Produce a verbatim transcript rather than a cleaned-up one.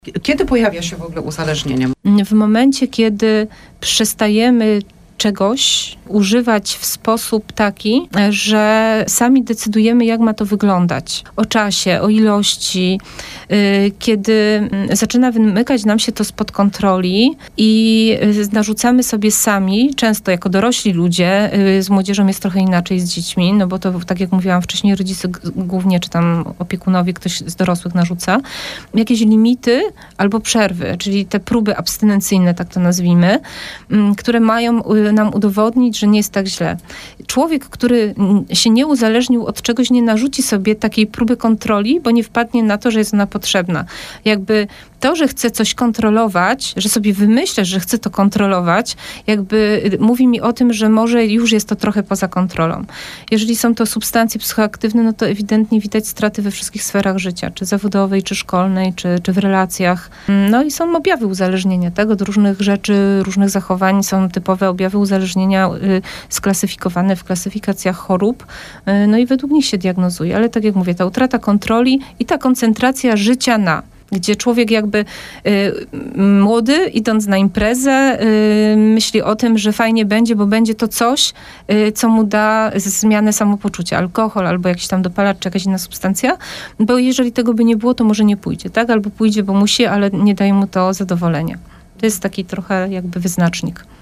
Kiedy pojawia się w ogóle uzależnienie? W momencie, kiedy przestajemy czegoś używać w sposób taki, że sami decydujemy, jak ma to wyglądać. O czasie, o ilości, kiedy zaczyna wymykać nam się to spod kontroli i narzucamy sobie sami, często jako dorośli ludzie, z młodzieżą jest trochę inaczej, z dziećmi, no bo to, tak jak mówiłam wcześniej, rodzice głównie, czy tam opiekunowie, ktoś z dorosłych narzuca, jakieś limity albo przerwy, czyli te próby abstynencyjne, tak to nazwijmy, które mają nam udowodnić, że nie jest tak źle. Człowiek, który się nie uzależnił od czegoś, nie narzuci sobie takiej próby kontroli, bo nie wpadnie na to, że jest ona potrzebna. Jakby to, że chce coś kontrolować, że sobie wymyślasz, że chce to kontrolować, jakby mówi mi o tym, że może już jest to trochę poza kontrolą. Jeżeli są to substancje psychoaktywne, no to ewidentnie widać straty we wszystkich sferach życia, czy zawodowej, czy szkolnej, czy, czy w relacjach. No i są objawy uzależnienia, tak? Od różnych rzeczy, różnych zachowań są typowe objawy uzależnienia y, sklasyfikowane w klasyfikacjach chorób. Y, no i według nich się diagnozuje. Ale tak jak mówię, ta utrata kontroli i ta koncentracja życia na gdzie człowiek jakby y, młody, idąc na imprezę, y, myśli o tym, że fajnie będzie, bo będzie to coś, y, co mu da zmianę samopoczucia. Alkohol albo jakiś tam dopalacz, czy jakaś inna substancja, bo jeżeli tego by nie było, to może nie pójdzie, tak? Albo pójdzie, bo musi, ale nie daje mu to zadowolenia. To jest taki trochę jakby wyznacznik.